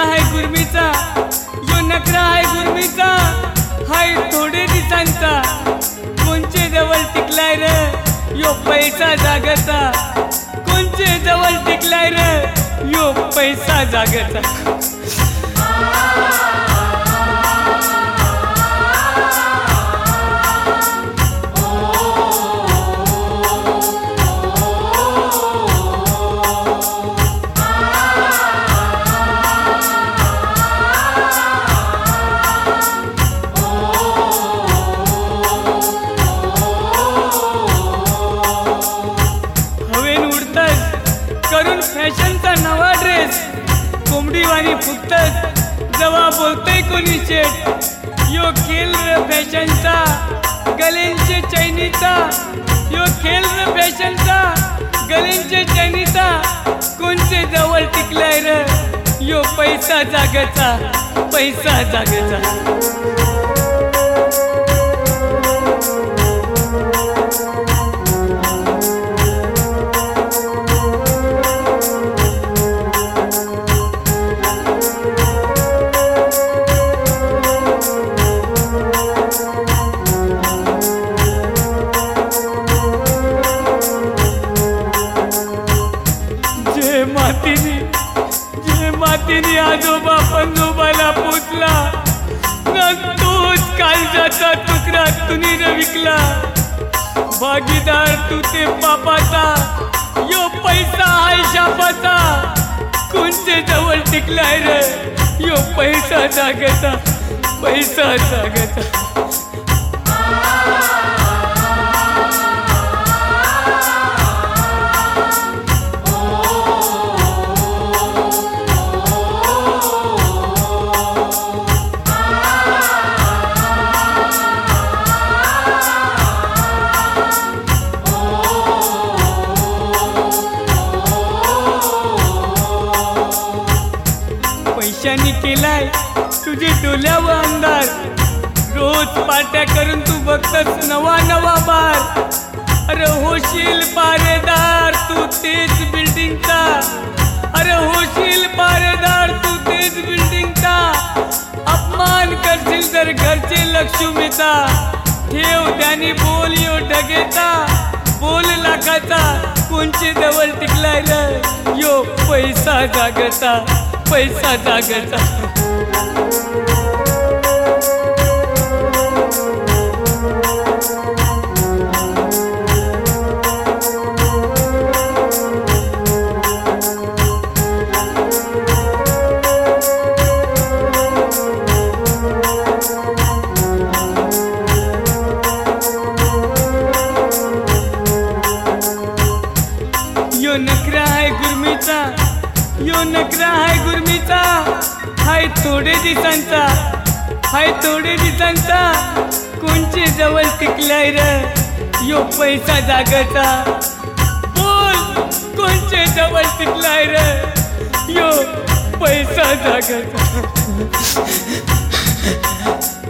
नखरा है गुरमीचा, यो नखरा है गुरमीचा, हाय थोडे दिसांचा, कोणचे जवळ टिकलाय रे यो पैसा जागचा, कोणचे जवळ टिकलाय रे यो पैसा जागचा. करून फॅशनचा नवा ड्रेस, कोंबडीवाणी फुकतस जवा बोलतय कोणी चेट, यो खेळ रे फॅशनचा, गलेंचे चैनीचा, यो खेळ रे फॅशनचा, गलेंचे चैनीचा, कोणचे जवळ टिकलाय रे यो पैसा जागचा, पैसा जागचा. जे मातीने आजोबा पंजोबाला पोचला ना, तोच काळजाचा तुकडा तुनीने विकला. भागीदार तू ते पापाचा, यो पैसा आहे शापाचा, कोणचे जवळ टिकलाय रे यो पैसा जागचा, पैसा जागचा. पैशानी केलाय तुझे डोल्यावर अंधार, रोज पार्ट्या करून तू बघतस नवा नवा बार. अरे होशील पारेदार तू तेच बिल्डिंगचा, अरे होशील पारेदार तू तेच बिल्डिंगचा. अपमान करशील तर घरचे लक्ष्मीचा, ठेव त्यानी बोल यो ढगेचा, बोल लाखाचा, कोणचे जवळ टिकलाय रे यो पैसा जागचा, पैसा जागचा. यो नखरा है गुरमीचा, यो नखरा है गुरमीचा, हाय थोडे दिसांचा, हाय थोडे दिसांचा, कोणचे जवळ टिकलाय रे यो पैसा जागचा. बोल कोणचे जवळ टिकलाय रे यो पैसा जागचा.